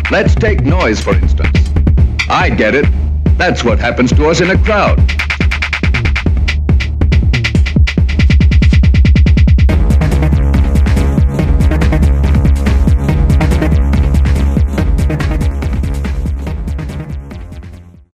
Let's take noise, for instance. I get it. That's what happens to us in a crowd.